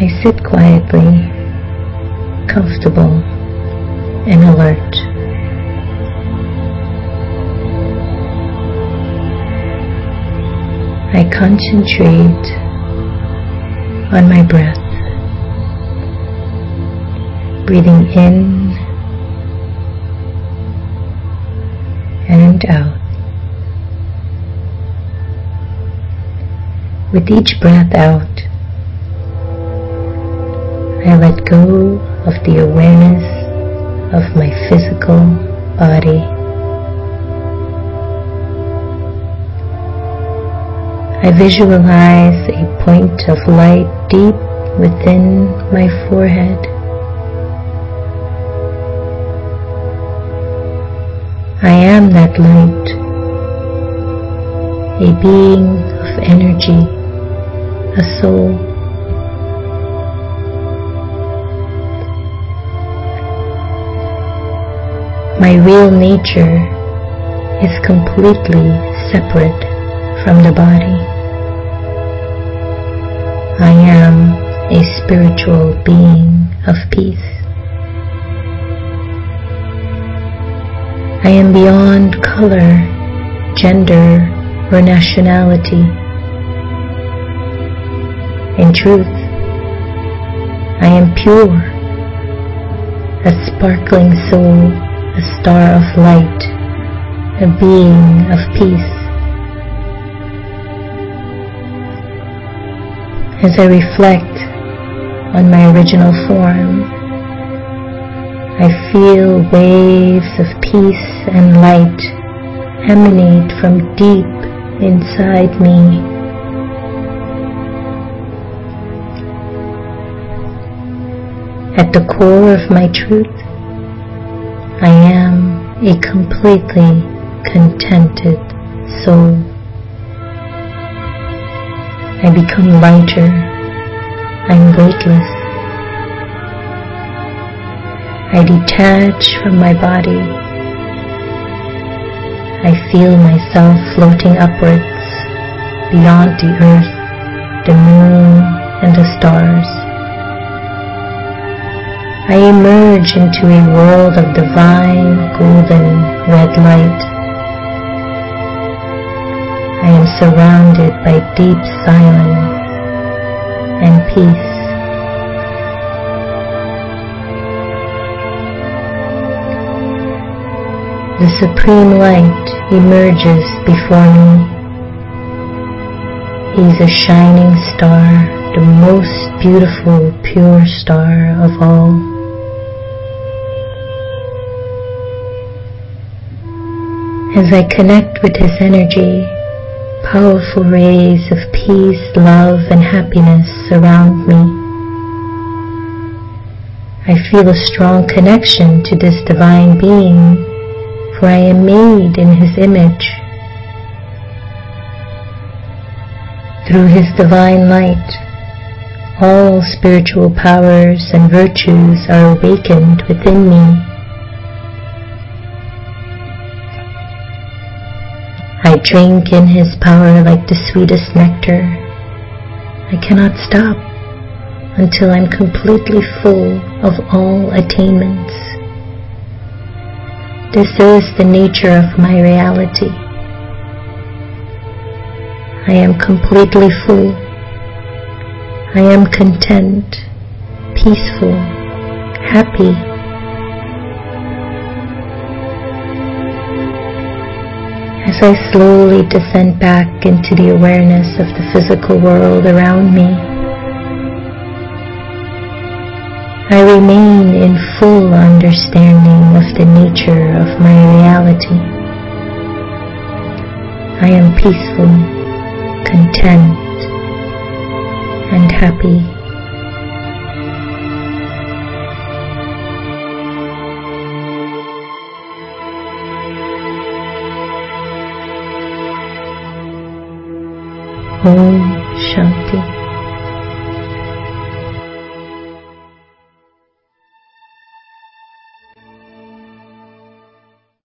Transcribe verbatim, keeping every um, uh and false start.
I sit quietly, comfortable and alert. I concentrate on my breath, breathing in and out. With each breath out, I let go of the awareness of my physical body. I visualize a point of light deep within my forehead. I am that light, a being of energy, a soul. My real nature is completely separate from the body. I am a spiritual being of peace. I am beyond color, gender, or nationality. In truth, I am pure, a sparkling soul, a star of light, a being of peace. As I reflect on my original form, I feel waves of peace and light emanate from deep inside me. At the core of my truth, I am a completely contented soul. I become lighter. I'm weightless. I detach from my body. I feel myself floating upwards, beyond the earth, the moon, and the stars. I emerge into a world of divine, golden, red light. I am surrounded by deep silence and peace. The Supreme Light emerges before me. He is a shining star, the most beautiful, pure star of all. As I connect with his energy, powerful rays of peace, love, and happiness surround me. I feel a strong connection to this divine being, for I am made in his image. Through his divine light, all spiritual powers and virtues are awakened within me. I drink in his power like the sweetest nectar. I cannot stop until I'm completely full of all attainments. This is the nature of my reality. I am completely full. I am content, peaceful, happy. As I slowly descend back into the awareness of the physical world around me, I remain in full understanding of the nature of my reality. I am peaceful, content, and happy. Om